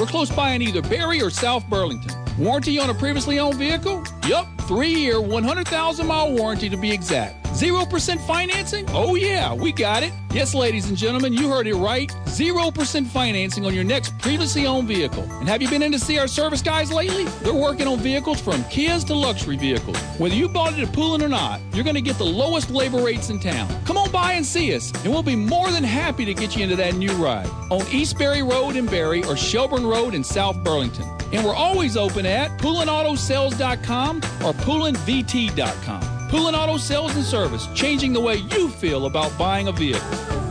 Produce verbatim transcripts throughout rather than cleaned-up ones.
We're close by in either Barry or South Burlington. Warranty on a previously owned vehicle? Yup, three-year, one hundred thousand mile warranty to be exact. zero percent financing? Oh yeah, we got it. Yes, ladies and gentlemen, you heard it right. zero percent financing on your next previously owned vehicle. And have you been in to see our service guys lately? They're working on vehicles from Kias to luxury vehicles. Whether you bought it at Poulin or not, you're going to get the lowest labor rates in town. Come on by and see us, and we'll be more than happy to get you into that new ride on East Barry Road in Barry or Shelburne Road in South Burlington. And we're always open at Poulin Auto Sales dot com or Poulin V T dot com. Poulin Auto Sales and Service, changing the way you feel about buying a vehicle.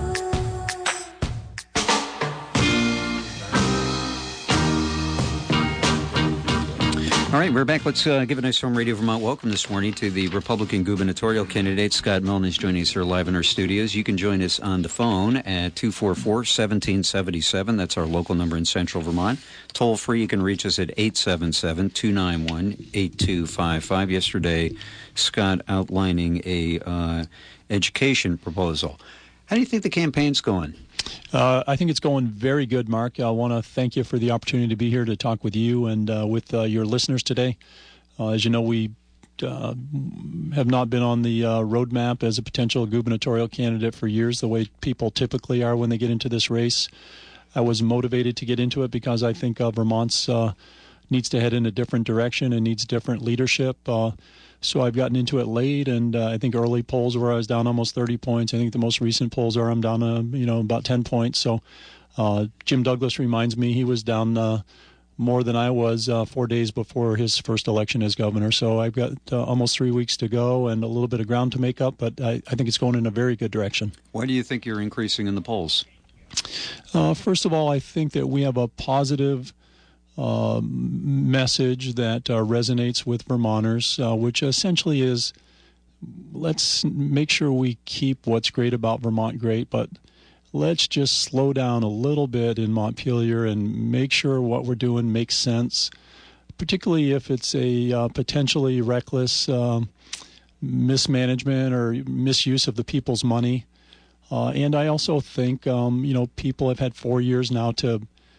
All right, we're back. Let's uh, give a nice from Radio Vermont welcome this morning to the Republican gubernatorial candidate. Scott Milne is joining us here live in our studios. You can join us on the phone at two four four, one seven seven seven. That's our local number in central Vermont. Toll free, you can reach us at eight seven seven, two nine one, eight two five five. Yesterday, Scott outlining a uh, education proposal. How do you think the campaign's going? Uh, I think it's going very good, Mark. I want to thank you for the opportunity to be here to talk with you and uh, with uh, your listeners today. Uh, as you know, we uh, have not been on the uh, roadmap as a potential gubernatorial candidate for years, the way people typically are when they get into this race. I was motivated to get into it because I think uh, Vermont's uh, needs to head in a different direction and needs different leadership. Uh, So I've gotten into it late, and uh, I think early polls where I was down almost thirty points. I think the most recent polls are I'm down, uh, you know, about ten points. So uh, Jim Douglas reminds me he was down uh, more than I was uh, four days before his first election as governor. So I've got uh, almost three weeks to go and a little bit of ground to make up, but I, I think it's going in a very good direction. Why do you think you're increasing in the polls? Uh, first of all, I think that we have a positive Uh, message that uh, resonates with Vermonters, uh, which essentially is, let's make sure we keep what's great about Vermont great, but let's just slow down a little bit in Montpelier and make sure what we're doing makes sense, particularly if it's a uh, potentially reckless uh, mismanagement or misuse of the people's money. Uh, and I also think, um, you know, people have had four years now to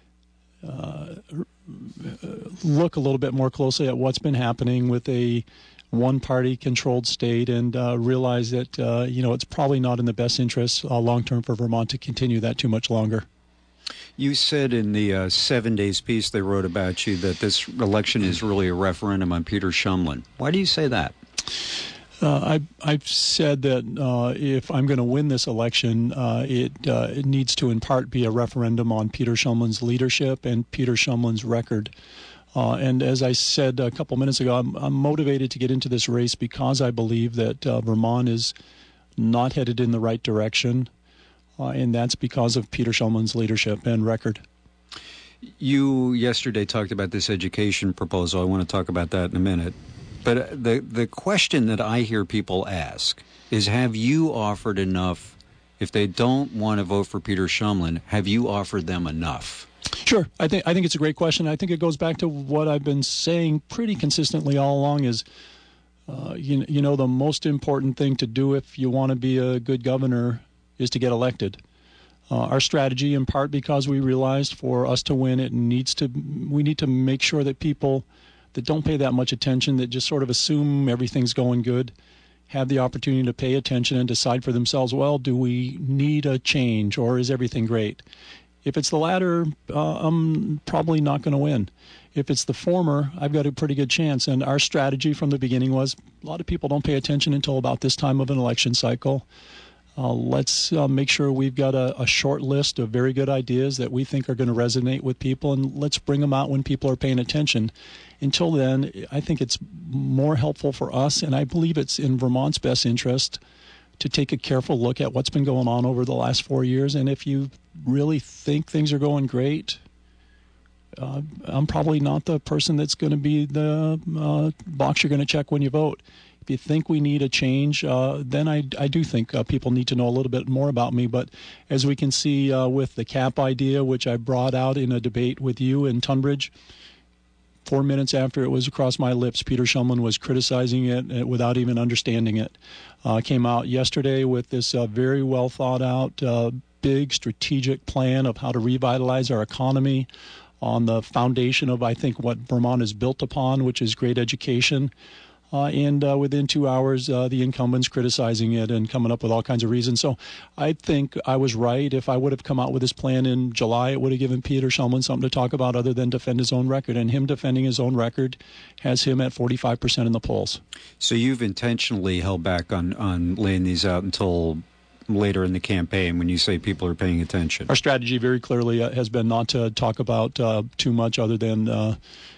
Uh, look a little bit more closely at what's been happening with a one-party controlled state and uh, realize that, uh, you know, it's probably not in the best interest uh, long-term for Vermont to continue that too much longer. You said in the uh, seven days piece they wrote about you that this election is really a referendum on Peter Shumlin. Why do you say that? Uh, I've, I've said that uh, if I'm going to win this election, uh, it, uh, it needs to in part be a referendum on Peter Shumlin's leadership and Peter Shumlin's record. Uh, and as I said a couple minutes ago, I'm, I'm motivated to get into this race because I believe that uh, Vermont is not headed in the right direction, uh, and that's because of Peter Shumlin's leadership and record. You yesterday talked about this education proposal. I want to talk about that in a minute. But the the question that I hear people ask is, have you offered enough? If they don't want to vote for Peter Shumlin, have you offered them enough? Sure. I think I think it's a great question. I think it goes back to what I've been saying pretty consistently all along is, uh, you, you know, the most important thing to do if you want to be a good governor is to get elected. Uh, our strategy, in part because we realized for us to win, it needs to we need to make sure that people that don't pay that much attention, that just sort of assume everything's going good, have the opportunity to pay attention and decide for themselves, well, do we need a change or is everything great? If it's the latter, uh, I'm probably not going to win. If it's the former, I've got a pretty good chance. And our strategy from the beginning was a lot of people don't pay attention until about this time of an election cycle. Uh, let's uh, make sure we've got a, a short list of very good ideas that we think are going to resonate with people, and let's bring them out when people are paying attention. Until then, I think it's more helpful for us, and I believe it's in Vermont's best interest to take a careful look at what's been going on over the last four years. And if you really think things are going great, uh, I'm probably not the person that's going to be the uh, box you're going to check when you vote. If you think we need a change, uh, then I, I do think uh, people need to know a little bit more about me. But as we can see uh, with the cap idea, which I brought out in a debate with you in Tunbridge, four minutes after it was across my lips, Peter Shumlin was criticizing it without even understanding it. Uh, came out yesterday with this uh, very well thought out, uh, big strategic plan of how to revitalize our economy, on the foundation of, I think, what Vermont is built upon, which is great education. Uh, and uh, within two hours, uh, the incumbents criticizing it and coming up with all kinds of reasons. So I think I was right. If I would have come out with this plan in July, it would have given Peter Shumlin something to talk about other than defend his own record. And him defending his own record has him at forty-five percent in the polls. So you've intentionally held back on, on laying these out until later in the campaign when you say people are paying attention. Our strategy very clearly uh, has been not to talk about uh, too much other than uh,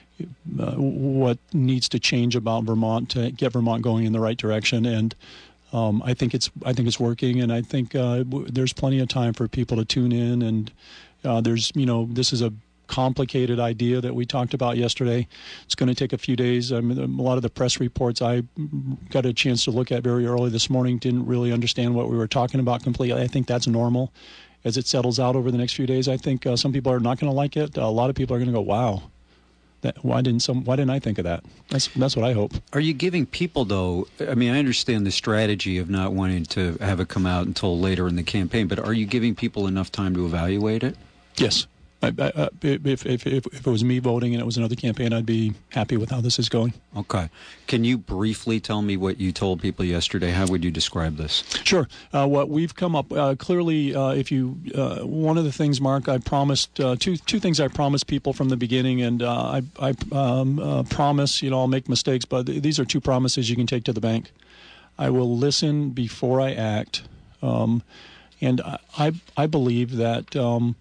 Uh, what needs to change about Vermont to get Vermont going in the right direction, and um, I think it's I think it's working, and I think uh, w- there's plenty of time for people to tune in, and uh, there's you know this is a complicated idea that we talked about yesterday. It's going to take a few days. I mean, a lot of the press reports I got a chance to look at very early this morning didn't really understand what we were talking about completely. I think that's normal. As it settles out over the next few days, I think uh, some people are not going to like it. A lot of people are going to go, wow. That, why didn't some? Why didn't I think of that? That's that's what I hope. Are you giving people, though? I mean, I understand the strategy of not wanting to have it come out until later in the campaign, but are you giving people enough time to evaluate it? Yes. I, I, if, if, if, if it was me voting and it was another campaign, I'd be happy with how this is going. Okay. Can you briefly tell me what you told people yesterday? How would you describe this? Sure. Uh, what we've come up, uh, clearly, uh, if you, uh, one of the things, Mark, I promised, uh, two two things I promised people from the beginning, and uh, I, I um, uh, promise, you know, I'll make mistakes, but th- these are two promises you can take to the bank. I will listen before I act, um, and I, I, I believe that um,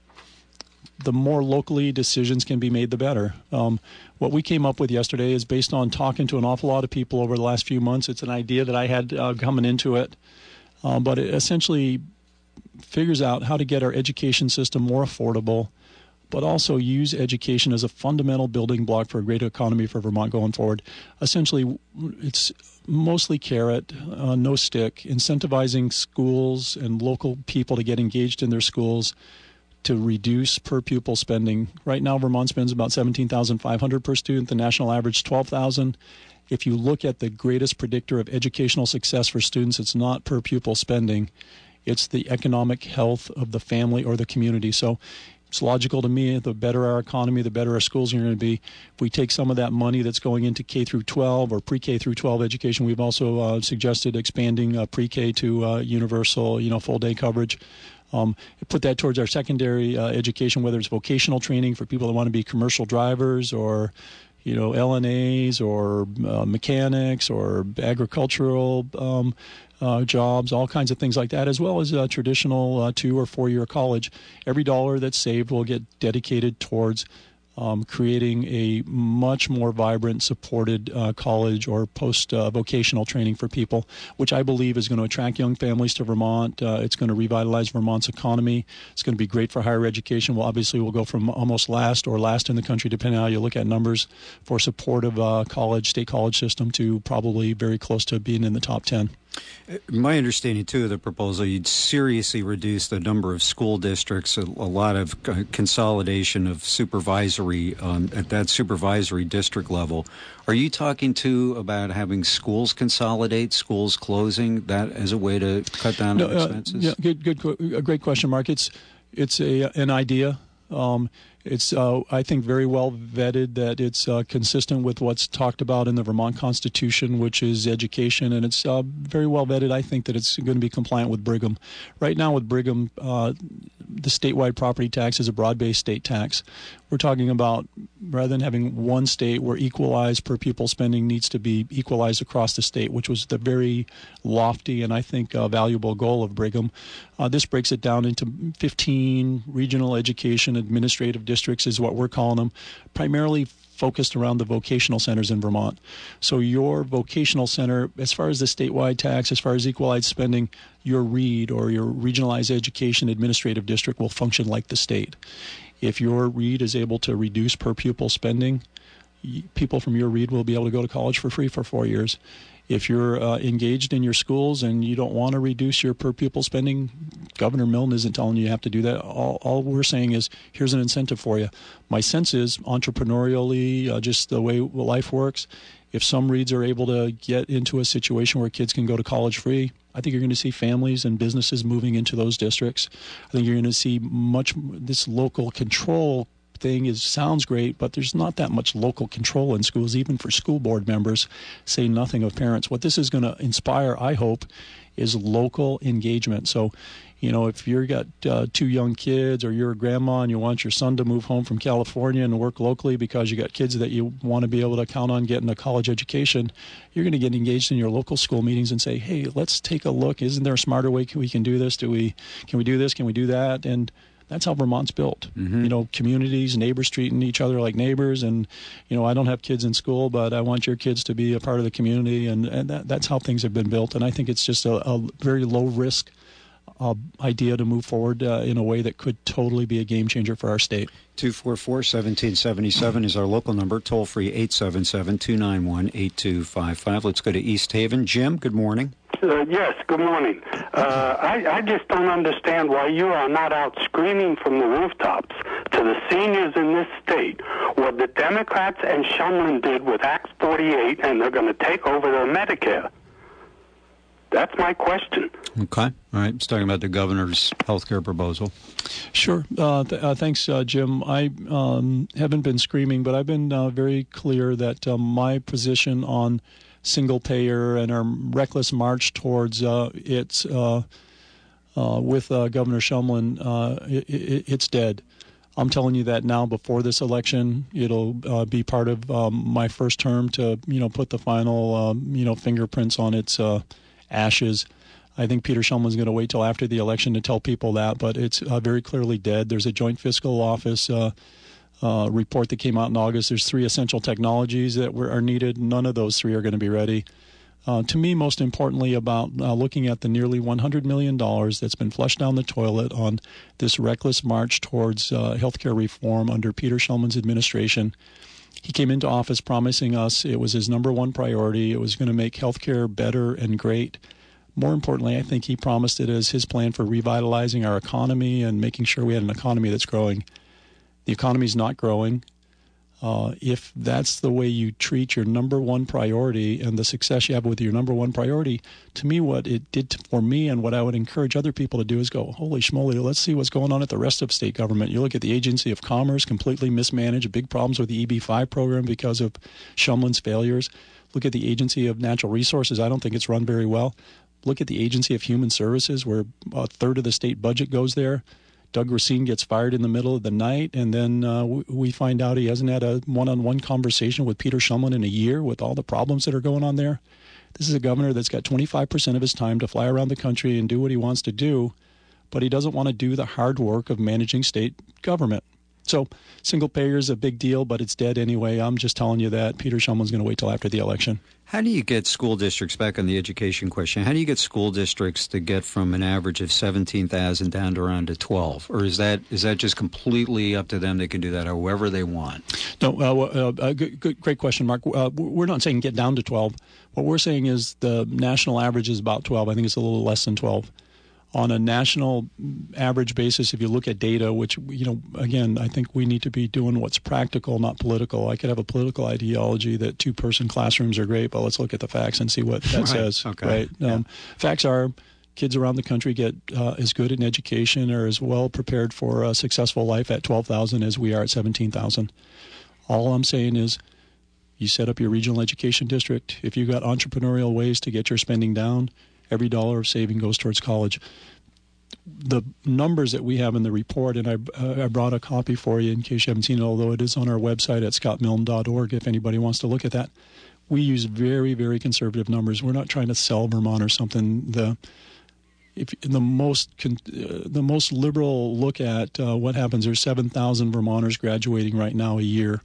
the more locally decisions can be made, the better. Um, what we came up with yesterday is based on talking to an awful lot of people over the last few months. It's an idea that I had uh, coming into it, um, but it essentially figures out how to get our education system more affordable, but also use education as a fundamental building block for a great economy for Vermont going forward. Essentially, it's mostly carrot, uh, no stick, incentivizing schools and local people to get engaged in their schools, to reduce per pupil spending. Right now, Vermont spends about seventeen thousand five hundred dollars per student. The national average is twelve thousand dollars. If you look at the greatest predictor of educational success for students, it's not per pupil spending. It's the economic health of the family or the community. So it's logical to me, the better our economy, the better our schools are going to be. If we take some of that money that's going into K through twelve or pre-K through twelve education, we've also uh, suggested expanding uh, pre-K to uh, universal, you know, full-day coverage. Um, put that towards our secondary uh, education, whether it's vocational training for people that want to be commercial drivers or, you know, L N As or uh, mechanics or agricultural um, uh, jobs, all kinds of things like that, as well as uh, traditional uh, two- or four-year college. Every dollar that's saved will get dedicated towards Um, creating a much more vibrant, supported uh, college or post-vocational uh, training for people, which I believe is going to attract young families to Vermont. Uh, it's going to revitalize Vermont's economy. It's going to be great for higher education. Well, obviously, we'll go from almost last or last in the country, depending on how you look at numbers, for supportive uh, college, state college system, to probably very close to being in the top ten. My understanding, too, of the proposal, you'd seriously reduce the number of school districts, a, a lot of consolidation of supervisory, um, at that supervisory district level. Are you talking, too, about having schools consolidate, schools closing, that as a way to cut down no, on expenses? Uh, yeah, good, good, a great question, Mark. It's, it's a, an idea. Um, it's, uh, I think, very well vetted, that it's uh, consistent with what's talked about in the Vermont Constitution, which is education, and it's uh, very well vetted. I think that it's going to be compliant with Brigham. Right now with Brigham, uh, the statewide property tax is a broad-based state tax. We're talking about, rather than having one state where equalized per pupil spending needs to be equalized across the state, which was the very lofty and I think uh, valuable goal of Brigham. Uh, this breaks it down into fifteen regional education administrative districts is what we're calling them, primarily focused around the vocational centers in Vermont. So your vocational center, as far as the statewide tax, as far as equalized spending, your READ or your Regionalized Education Administrative District will function like the state. If your READ is able to reduce per pupil spending, people from your READ will be able to go to college for free for four years. If you're uh, engaged in your schools and you don't want to reduce your per pupil spending, Governor Milne isn't telling you you have to do that. All, all we're saying is, here's an incentive for you. My sense is, entrepreneurially, uh, just the way life works, if some READs are able to get into a situation where kids can go to college free, I think you're going to see families and businesses moving into those districts. I think you're going to see much this local control thing is sounds great, but there's not that much local control in schools, even for school board members, say nothing of parents. What this is going to inspire, I hope, is local engagement. So, you know, if you've got uh, two young kids or you're a grandma and you want your son to move home from California and work locally because you got kids that you want to be able to count on getting a college education, you're going to get engaged in your local school meetings and say, hey, let's take a look. Isn't there a smarter way we can do this? Do we, can we do this? Can we do that? And that's how Vermont's built. Mm-hmm. You know, communities, neighbors treating each other like neighbors. And, you know, I don't have kids in school, but I want your kids to be a part of the community. And, and that, that's how things have been built. And I think it's just a, a very low risk uh, idea to move forward uh, in a way that could totally be a game changer for our state. two four four, one seven seven seven is our local number. Toll free eight seven seven, two nine one, eight two five five. Let's go to East Haven. Jim, good morning. Uh, yes, good morning. Uh, I, I just don't understand why you are not out screaming from the rooftops to the seniors in this state what the Democrats and Shumlin did with Act forty-eight, and they're going to take over their Medicare. That's my question. Okay. All right. It's talking about the governor's health care proposal. Sure. Uh, th- uh, thanks, uh, Jim. I um, haven't been screaming, but I've been uh, very clear that uh, my position on single payer and our reckless march towards uh, its uh, uh, with uh, Governor Shumlin, uh, it, it, it's dead. I'm telling you that now before this election. It'll uh, be part of um, my first term to, you know, put the final, um, you know, fingerprints on its uh, ashes. I think Peter Shumlin's going to wait till after the election to tell people that, but it's uh, very clearly dead. There's a joint fiscal office uh, uh, report that came out in August. There's three essential technologies that were, are needed. None of those three are going to be ready. Uh, to me, most importantly, about uh, looking at the nearly one hundred million dollars that's been flushed down the toilet on this reckless march towards uh, healthcare reform under Peter Shumlin's administration. He came into office promising us it was his number one priority. It was going to make healthcare better and great. More importantly, I think he promised it as his plan for revitalizing our economy and making sure we had an economy that's growing. The economy's not growing. Uh, if that's the way you treat your number one priority and the success you have with your number one priority, to me what it did to, for me and what I would encourage other people to do is go, holy schmoly, let's see what's going on at the rest of state government. You look at the Agency of Commerce, completely mismanaged, big problems with the E B five program because of Shumlin's failures. Look at the Agency of Natural Resources. I don't think it's run very well. Look at the Agency of Human Services, where a third of the state budget goes there. Doug Racine gets fired in the middle of the night, and then uh, we find out he hasn't had a one-on-one conversation with Peter Shumlin in a year with all the problems that are going on there. This is a governor that's got twenty-five percent of his time to fly around the country and do what he wants to do, but he doesn't want to do the hard work of managing state government. So single payer is a big deal, but it's dead anyway. I'm just telling you that. Peter Shumlin's going to wait till after the election. How do you get school districts, back on the education question, how do you get school districts to get from an average of seventeen thousand down to around to twelve? Or is that is that just completely up to them? They can do that however they want? No, uh, uh, good, good, great question, Mark. Uh, we're not saying get down to twelve. What we're saying is the national average is about twelve. I think it's a little less than twelve. On a national average basis, if you look at data, which, you know, again, I think we need to be doing what's practical, not political. I could have a political ideology that two-person classrooms are great, but let's look at the facts and see what that right. says. Okay. Right? Yeah. Um, facts are kids around the country get uh, as good in education or as well prepared for a successful life at twelve thousand as we are at seventeen thousand. All I'm saying is you set up your regional education district. If you've got entrepreneurial ways to get your spending down, every dollar of saving goes towards college. The numbers that we have in the report, and I, uh, I brought a copy for you in case you haven't seen it, although it is on our website at scott milne dot org if anybody wants to look at that. We use very, very conservative numbers. We're not trying to sell Vermont or something. The if the most con, uh, the most liberal look at uh, what happens, there's seven thousand Vermonters graduating right now a year.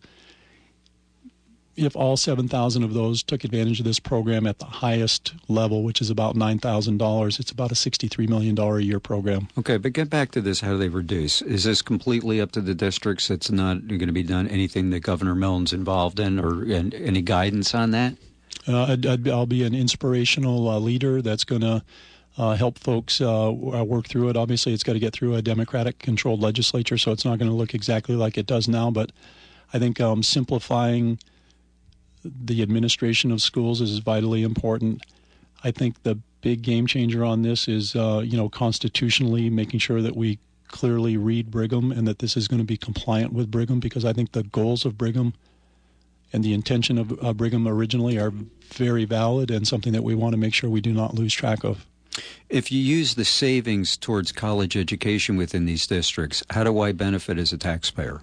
If all seven thousand of those took advantage of this program at the highest level, which is about nine thousand dollars, it's about a sixty-three million dollars a year program. Okay, but get back to this. How do they reduce? Is this completely up to the districts? It's not going to be done anything that Governor Milne's involved in, or and, any guidance on that? Uh, I'd, I'd, I'll be an inspirational uh, leader that's going to uh, help folks uh, work through it. Obviously, it's got to get through a Democratic-controlled legislature, so it's not going to look exactly like it does now, but I think um, simplifying the administration of schools is vitally important. I think the big game changer on this is, uh, you know, constitutionally making sure that we clearly read Brigham and that this is going to be compliant with Brigham, because I think the goals of Brigham and the intention of uh, Brigham originally are very valid and something that we want to make sure we do not lose track of. If you use the savings towards college education within these districts, how do I benefit as a taxpayer?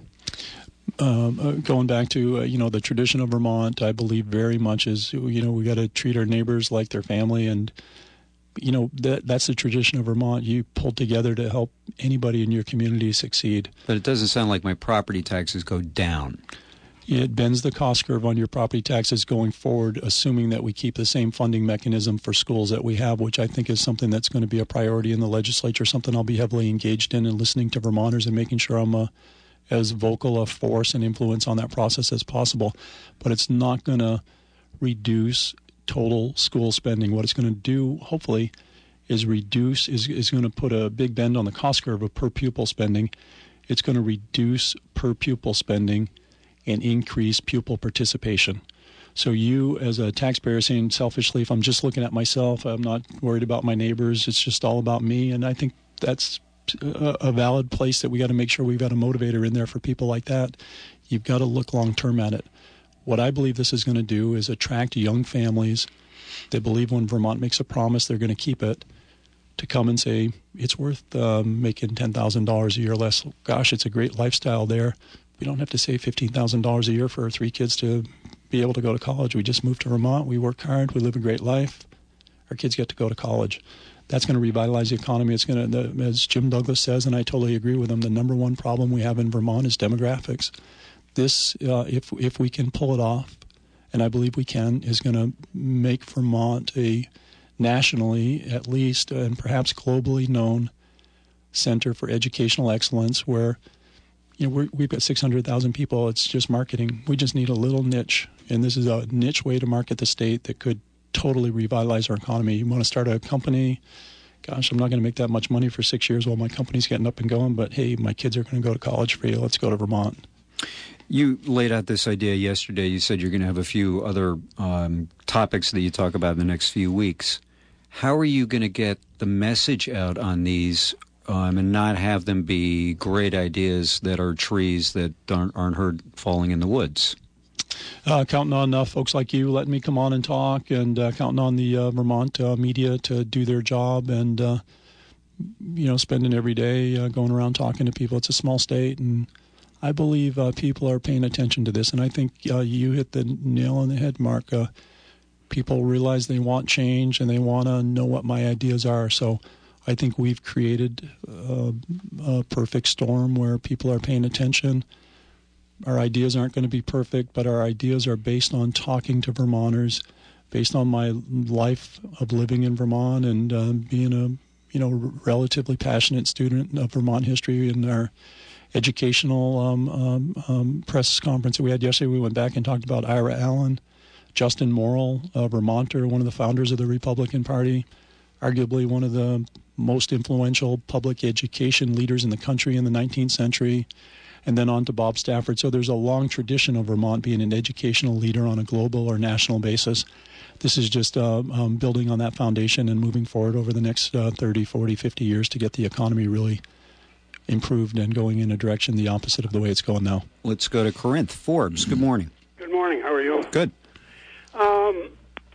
Um, uh, going back to, uh, you know, the tradition of Vermont, I believe very much is, you know, we got to treat our neighbors like their family. And, you know, that that's the tradition of Vermont. You pull together to help anybody in your community succeed. But it doesn't sound like my property taxes go down. It bends the cost curve on your property taxes going forward, assuming that we keep the same funding mechanism for schools that we have, which I think is something that's going to be a priority in the legislature, something I'll be heavily engaged in and listening to Vermonters and making sure I'm a, as vocal a force and influence on that process as possible. But it's not going to reduce total school spending. What it's going to do, hopefully, is reduce, is, is going to put a big bend on the cost curve of per pupil spending. It's going to reduce per pupil spending and increase pupil participation. So you, as a taxpayer, saying selfishly, if I'm just looking at myself, I'm not worried about my neighbors, it's just all about me. And I think that's a, a valid place that we got to make sure we've got a motivator in there for people like that. You've got to look long-term at it. What I believe this is going to do is attract young families that believe when Vermont makes a promise, they're going to keep it, to come and say, it's worth um, making ten thousand dollars a year less. Gosh, it's a great lifestyle there. We don't have to save fifteen thousand dollars a year for our three kids to be able to go to college. We just moved to Vermont. We work hard. We live a great life. Our kids get to go to college. That's going to revitalize the economy. It's going to, as Jim Douglas says, and I totally agree with him, the number one problem we have in Vermont is demographics. This, uh, if if we can pull it off, and I believe we can, is going to make Vermont a nationally, at least, and perhaps globally known center for educational excellence where, you know, we're, we've got six hundred thousand people. It's just marketing. We just need a little niche, and this is a niche way to market the state that could totally revitalize our economy. You want to start a company, gosh, I'm not going to make that much money for six years while my company's getting up and going, but hey, my kids are going to go to college for you. Let's go to Vermont. You laid out this idea yesterday. You said you're going to have a few other um, topics that you talk about in the next few weeks. How are you going to get the message out on these um, and not have them be great ideas that are trees that aren't, aren't heard falling in the woods? Uh, counting on uh, folks like you letting me come on and talk, and uh, counting on the uh, Vermont uh, media to do their job, and uh, you know, spending every day uh, going around talking to people. It's a small state, and I believe uh, people are paying attention to this, and I think uh, you hit the nail on the head, Mark. Uh, people realize they want change, and they want to know what my ideas are. So I think we've created uh, a perfect storm where people are paying attention. Our ideas aren't going to be perfect, but our ideas are based on talking to Vermonters, based on my life of living in Vermont and uh, being a you know relatively passionate student of Vermont history. In our educational um, um, um, press conference that we had yesterday, we went back and talked about Ira Allen, Justin Morrill, a Vermonter, one of the founders of the Republican Party, arguably one of the most influential public education leaders in the country in the nineteenth century. And then on to Bob Stafford. So there's a long tradition of Vermont being an educational leader on a global or national basis. This is just uh, um, building on that foundation and moving forward over the next uh, thirty, forty, fifty years to get the economy really improved and going in a direction the opposite of the way it's going now. Let's go to Corinth. Forbes, good morning. Good morning. How are you? Good. Um,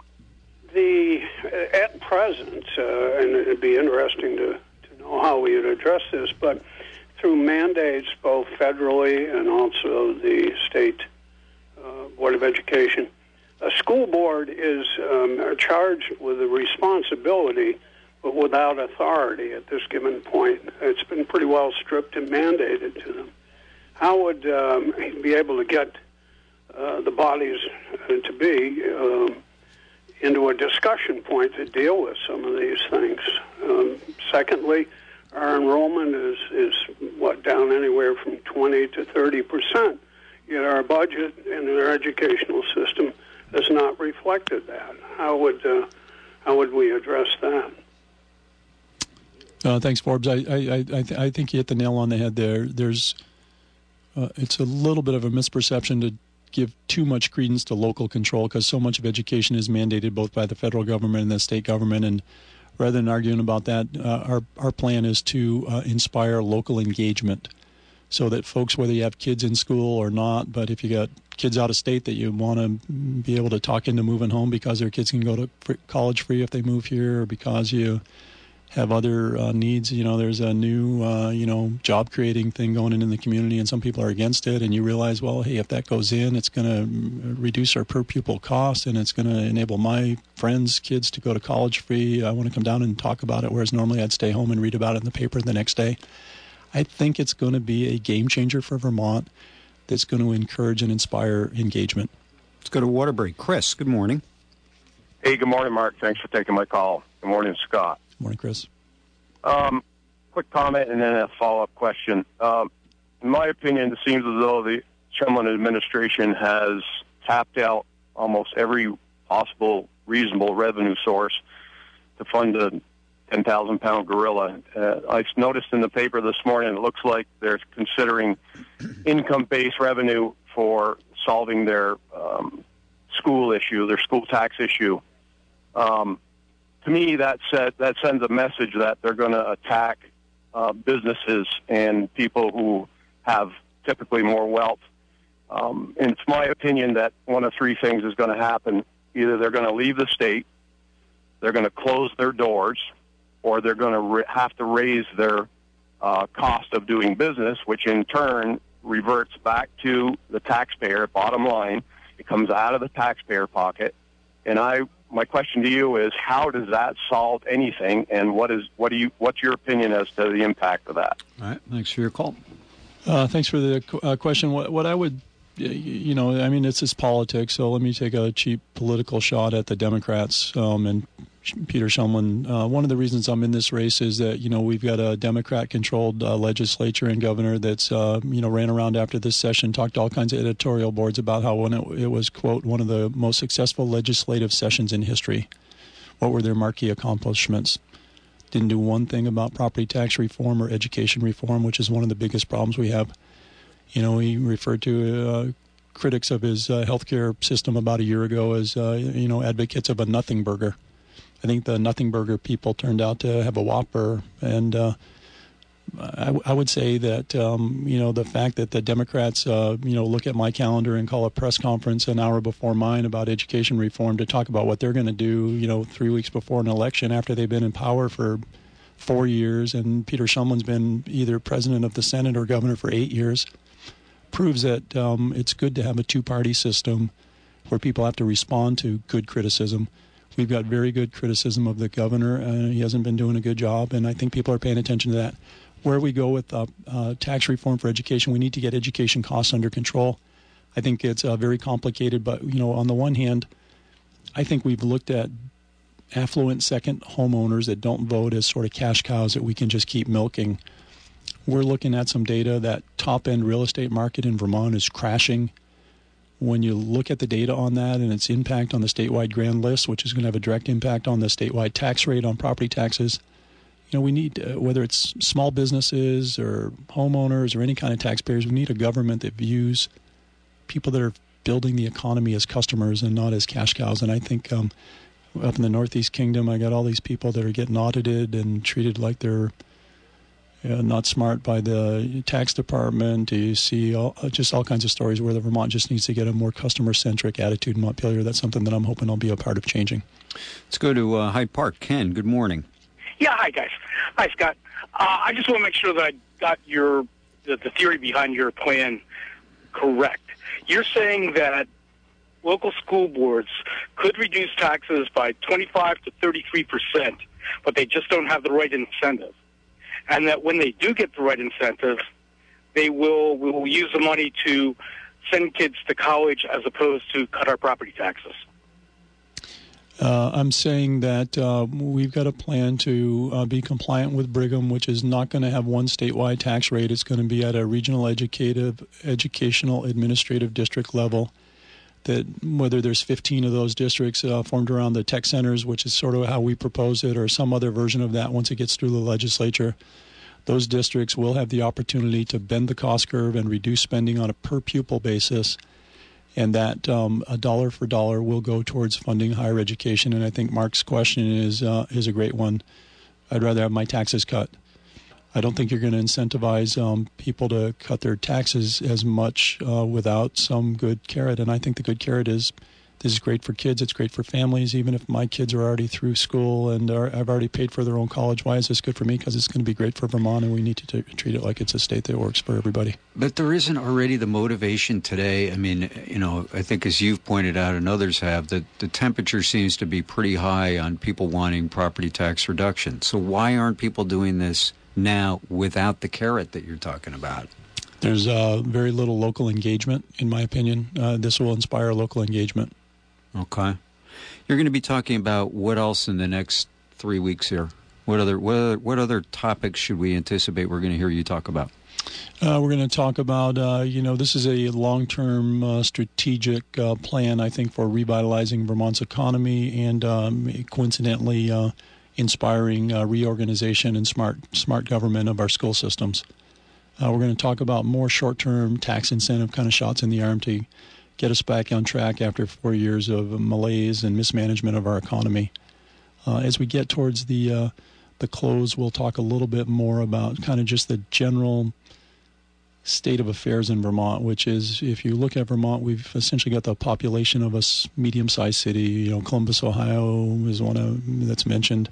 the uh, at present, uh, and it'd be interesting to, to know how we would address this, but through mandates both federally and also the state uh, Board of Education, a school board is um, charged with a responsibility but without authority at this given point. It's been pretty well stripped and mandated to them. How would um, he be able to get uh, the bodies uh, to be um, into a discussion point to deal with some of these things? Um, secondly, our enrollment is, is what, down anywhere from twenty to thirty percent. Yet our budget and our educational system has not reflected that. How would uh, how would we address that? Uh, thanks, Forbes. I I, I, th- I think you hit the nail on the head there. There's uh, it's a little bit of a misperception to give too much credence to local control because so much of education is mandated both by the federal government and the state government, and rather than arguing about that, uh, our our plan is to uh, inspire local engagement, so that folks, whether you have kids in school or not, but if you got kids out of state that you want to be able to talk into moving home because their kids can go to college free if they move here, or because you have other uh, needs. You know, there's a new, uh, you know, job creating thing going in in the community, and some people are against it. And you realize, well, hey, if that goes in, it's going to reduce our per pupil cost, and it's going to enable my friends' kids to go to college free. I want to come down and talk about it, whereas normally I'd stay home and read about it in the paper the next day. I think it's going to be a game changer for Vermont that's going to encourage and inspire engagement. Let's go to Waterbury. Chris, good morning. Hey, good morning, Mark. Thanks for taking my call. Good morning, Scott. Morning, Chris. Um, quick comment and then a follow-up question. Um, in my opinion, it seems as though the Shumlin administration has tapped out almost every possible reasonable revenue source to fund a ten thousand pound gorilla. Uh, I noticed in the paper this morning it looks like they're considering income-based revenue for solving their um, school issue, their school tax issue. Um, To me, that said, that sends a message that they're going to attack uh, businesses and people who have typically more wealth. Um, and it's my opinion that one of three things is going to happen. Either they're going to leave the state, they're going to close their doors, or they're going to re- have to raise their uh, cost of doing business, which in turn reverts back to the taxpayer. Bottom line, it comes out of the taxpayer pocket. And I My question to you is, how does that solve anything, and what is what do you what's your opinion as to the impact of that? All right, thanks for your call. Uh, thanks for the uh, question. What, what I would, you know, I mean, it's just politics, so let me take a cheap political shot at the Democrats um, and Peter Shumlin. Uh, one of the reasons I'm in this race is that, you know, we've got a Democrat-controlled uh, legislature and governor that's, uh, you know, ran around after this session, talked to all kinds of editorial boards about how when it, it was, quote, one of the most successful legislative sessions in history. What were their marquee accomplishments? Didn't do one thing about property tax reform or education reform, which is one of the biggest problems we have. You know, he referred to uh, critics of his uh, healthcare system about a year ago as, uh, you know, advocates of a nothing burger. I think the Nothing Burger people turned out to have a whopper, and uh, I, w- I would say that um, you know the fact that the Democrats uh, you know look at my calendar and call a press conference an hour before mine about education reform to talk about what they're going to do, you know, three weeks before an election after they've been in power for four years, and Peter Shumlin's been either president of the Senate or governor for eight years, proves that um, it's good to have a two-party system where people have to respond to good criticism. We've got very good criticism of the governor. Uh, he hasn't been doing a good job, and I think people are paying attention to that. Where we go with uh, uh, tax reform for education, we need to get education costs under control. I think it's uh, very complicated, but, you know, on the one hand, I think we've looked at affluent second homeowners that don't vote as sort of cash cows that we can just keep milking. We're looking at some data that top-end real estate market in Vermont is crashing. When you look at the data on that and its impact on the statewide grand list, which is going to have a direct impact on the statewide tax rate on property taxes, you know, we need, uh, whether it's small businesses or homeowners or any kind of taxpayers, we need a government that views people that are building the economy as customers and not as cash cows. And I think um, up in the Northeast Kingdom, I got all these people that are getting audited and treated like they're Uh, not smart by the tax department. You see all, just all kinds of stories where the Vermont just needs to get a more customer-centric attitude in Montpelier. That's something that I'm hoping I'll be a part of changing. Let's go to uh, Hyde Park. Ken, good morning. Yeah, hi, guys. Hi, Scott. Uh, I just want to make sure that I got your the, the theory behind your plan correct. You're saying that local school boards could reduce taxes by twenty-five to thirty-three percent, but they just don't have the right incentive. And that when they do get the right incentive, they will will use the money to send kids to college as opposed to cut our property taxes. Uh, I'm saying that uh, we've got a plan to uh, be compliant with Brigham, which is not going to have one statewide tax rate. It's going to be at a regional educative, educational administrative district level. That whether there's fifteen of those districts uh, formed around the tech centers, which is sort of how we propose it, or some other version of that once it gets through the legislature, those districts will have the opportunity to bend the cost curve and reduce spending on a per pupil basis. and that um, a dollar for dollar will go towards funding higher education. And I think Mark's question is uh, is a great one. I'd rather have my taxes cut. I don't think you're going to incentivize um, people to cut their taxes as much uh, without some good carrot. And I think the good carrot is this is great for kids. It's great for families. Even if my kids are already through school and are, I've already paid for their own college, why is this good for me? Because it's going to be great for Vermont, and we need to t- treat it like it's a state that works for everybody. But there isn't already the motivation today. I mean, you know, I think as you've pointed out and others have, that the temperature seems to be pretty high on people wanting property tax reduction. So why aren't people doing this now without the carrot that you're talking about? There's uh, very little local engagement, in my opinion. Uh, this will inspire local engagement. Okay. You're going to be talking about what else in the next three weeks here? What other what other, what other topics should we anticipate we're going to hear you talk about? Uh, we're going to talk about, uh, you know, this is a long-term uh, strategic uh, plan, I think, for revitalizing Vermont's economy and um, coincidentally uh, inspiring uh, reorganization and smart smart government of our school systems. Uh, we're going to talk about more short-term tax incentive kind of shots in the arm to get us back on track after four years of malaise and mismanagement of our economy. Uh, as we get towards the uh, the close, we'll talk a little bit more about kind of just the general state of affairs in Vermont, which is, if you look at Vermont, we've essentially got the population of a medium-sized city. You know, Columbus, Ohio is one of, that's mentioned.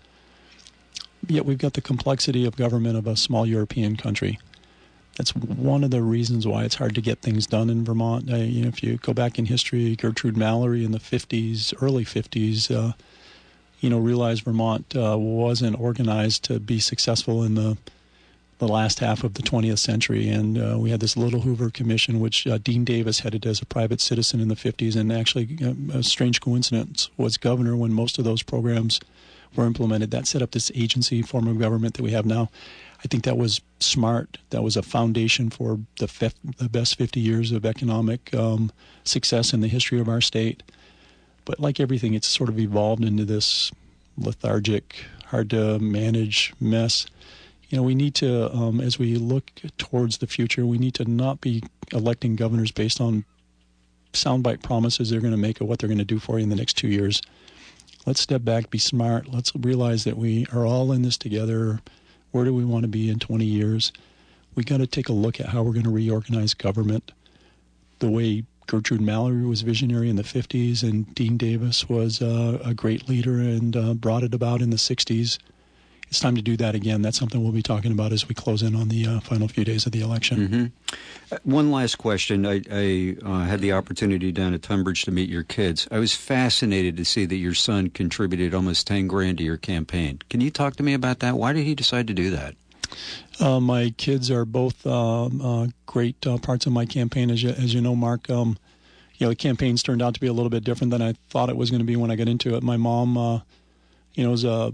Yet we've got the complexity of government of a small European country. That's one of the reasons why it's hard to get things done in Vermont. Uh, you know, if you go back in history, Gertrude Mallory in the fifties, early fifties, uh, you know, realized Vermont uh, wasn't organized to be successful in the the last half of the twentieth century. And uh, we had this Little Hoover Commission, which uh, Dean Davis headed as a private citizen in the fifties. And actually, uh, a strange coincidence, was governor when most of those programs were implemented. That set up this agency form of government that we have now. I think that was smart. That was a foundation for the, fifth, the best fifty years of economic um, success in the history of our state. But like everything, it's sort of evolved into this lethargic, hard-to-manage mess. You know, we need to, um, as we look towards the future, we need to not be electing governors based on soundbite promises they're going to make of what they're going to do for you in the next two years. Let's step back, be smart. Let's realize that we are all in this together. Where do we want to be in twenty years? We got to take a look at how we're going to reorganize government. The way Gertrude Mallory was visionary in the fifties, and Dean Davis was uh, a great leader and uh, brought it about in the sixties. It's time to do that again. That's something we'll be talking about as we close in on the uh, final few days of the election. Mm-hmm. Uh, one last question. I, I uh, had the opportunity down at Tunbridge to meet your kids. I was fascinated to see that your son contributed almost ten grand to your campaign. Can you talk to me about that? Why did he decide to do that? Uh, my kids are both um, uh, great uh, parts of my campaign. As you, as you know, Mark, um, you know, the campaign's turned out to be a little bit different than I thought it was going to be when I got into it. My mom, uh, you know, is a,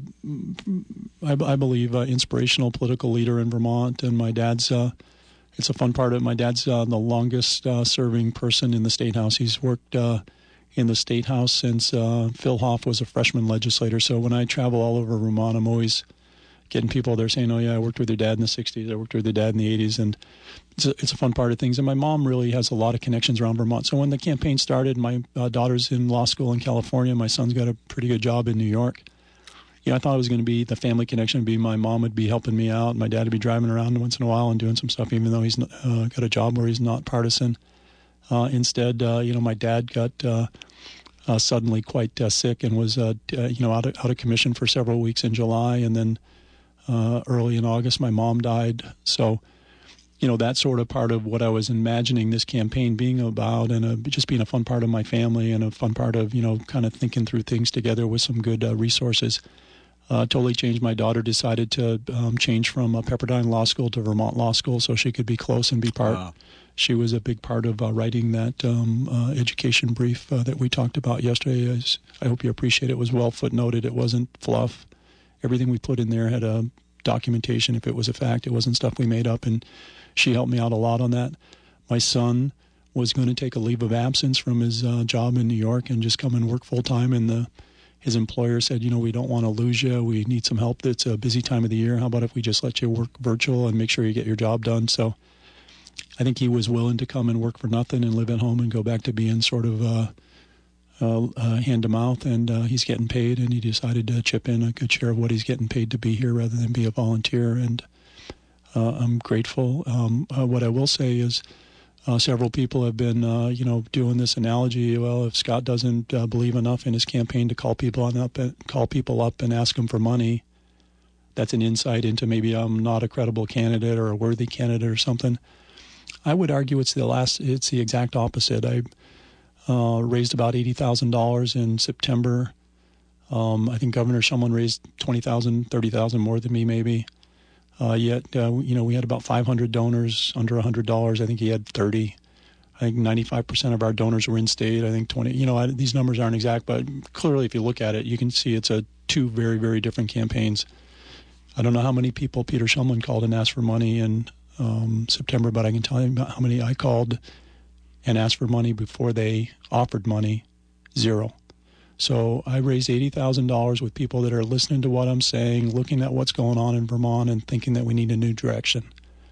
I, I believe, an inspirational political leader in Vermont, and my dad's, uh, it's a fun part of it. My dad's uh, the longest uh, serving person in the State House. He's worked uh, in the State House since uh, Phil Hoff was a freshman legislator. So when I travel all over Vermont, I'm always getting people there saying, oh, yeah, I worked with your dad in the sixties. I worked with your dad in the eighties. And it's a, it's a fun part of things. And my mom really has a lot of connections around Vermont. So when the campaign started, my uh, daughter's in law school in California. My son's got a pretty good job in New York. You know, I thought it was going to be the family connection would be my mom would be helping me out. My dad would be driving around once in a while and doing some stuff, even though he's uh, got a job where he's not partisan. Uh, instead, uh, you know, my dad got uh, uh, suddenly quite uh, sick and was, uh, uh, you know, out of, out of commission for several weeks in July. And then uh, early in August, my mom died. So, you know, that's sort of part of what I was imagining this campaign being about, and a, just being a fun part of my family and a fun part of, you know, kind of thinking through things together with some good uh, resources. Uh, totally changed. My daughter decided to um, change from uh, Pepperdine Law School to Vermont Law School so she could be close and be part. Wow. She was a big part of uh, writing that um, uh, education brief uh, that we talked about yesterday. I hope you appreciate it. It was well footnoted. It wasn't fluff. Everything we put in there had a documentation. If it was a fact, it wasn't stuff we made up, and she helped me out a lot on that. My son was going to take a leave of absence from his uh, job in New York and just come and work full-time, and the his employer said, you know, we don't want to lose you. We need some help. It's a busy time of the year. How about if we just let you work virtual and make sure you get your job done? So I think he was willing to come and work for nothing and live at home and go back to being sort of uh, uh, uh, hand to mouth. And uh, he's getting paid, and he decided to chip in a good share of what he's getting paid to be here rather than be a volunteer. And uh, I'm grateful. Um, uh, what I will say is uh, several people have been, uh, you know, doing this analogy. Well, if Scott doesn't uh, believe enough in his campaign to call people on up, and call people up and ask them for money, that's an insight into maybe I'm not a credible candidate or a worthy candidate or something. I would argue it's the last. It's the exact opposite. I uh, raised about eighty thousand dollars in September. Um, I think Governor Shumlin raised twenty thousand, thirty thousand more than me, maybe. Uh, yet, uh, you know, we had about five hundred donors under one hundred dollars. I think he had thirty. I think ninety-five percent of our donors were in state. I think twenty. You know, I, these numbers aren't exact, but clearly, if you look at it, you can see it's a two very, very different campaigns. I don't know how many people Peter Shumlin called and asked for money in um, September, but I can tell you about how many I called and asked for money before they offered money. Zero. So I raised eighty thousand dollars with people that are listening to what I'm saying, looking at what's going on in Vermont, and thinking that we need a new direction.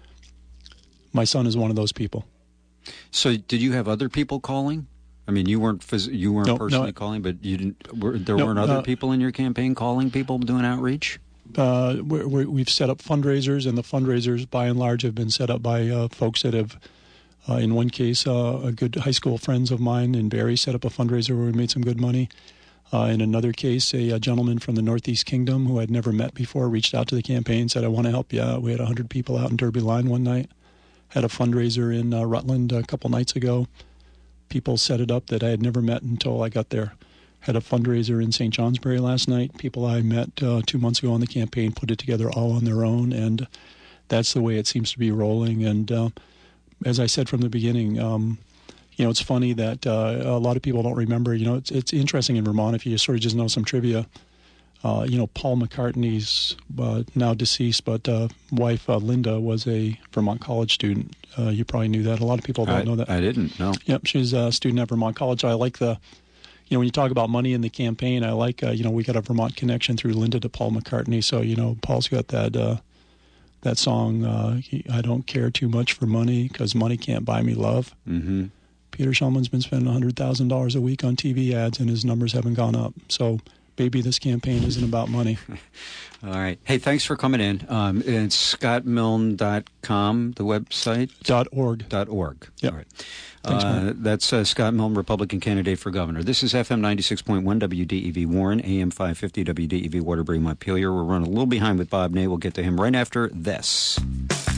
My son is one of those people. So did you have other people calling? I mean, you weren't phys- you weren't no, personally no, calling, but you didn't. Were, there no, weren't other uh, people in your campaign calling people, doing outreach? Uh, we're, we're, we've set up fundraisers, and the fundraisers, by and large, have been set up by uh, folks that have, uh, in one case, uh, a good high school friends of mine in Barrie set up a fundraiser where we made some good money. Uh, in another case, a, a gentleman from the Northeast Kingdom who I'd never met before reached out to the campaign and said, I want to help you out. We had one hundred people out in Derby Line one night. Had a fundraiser in uh, Rutland a couple nights ago. People set it up that I had never met until I got there. Had a fundraiser in Saint Johnsbury last night. People I met uh, two months ago on the campaign put it together all on their own, and that's the way it seems to be rolling. And uh, as I said from the beginning, um, you know, it's funny that uh, a lot of people don't remember. You know, it's, it's interesting in Vermont, if you sort of just know some trivia. Uh, you know, Paul McCartney's uh, now deceased, but uh, wife uh, Linda was a Vermont College student. Uh, you probably knew that. A lot of people don't I, know that. I didn't, no. Yep, she's a student at Vermont College. So I like the, you know, when you talk about money in the campaign, I like, uh, you know, we got a Vermont connection through Linda to Paul McCartney. So, you know, Paul's got that uh, that song, uh, he, I don't care too much for money because money can't buy me love. Mm-hmm. Peter Shumlin's been spending one hundred thousand dollars a week on T V ads, and his numbers haven't gone up. So maybe this campaign isn't about money. All right. Hey, thanks for coming in. Um, it's scott milne dot com, the website? Dot org. Dot org. Yep. All right. Thanks, uh, that's uh, Scott Milne, Republican candidate for governor. This is F M ninety-six point one W D E V Warren, A M five fifty W D E V Waterbury Montpelier. We're running a little behind with Bob Ney. We'll get to him right after this.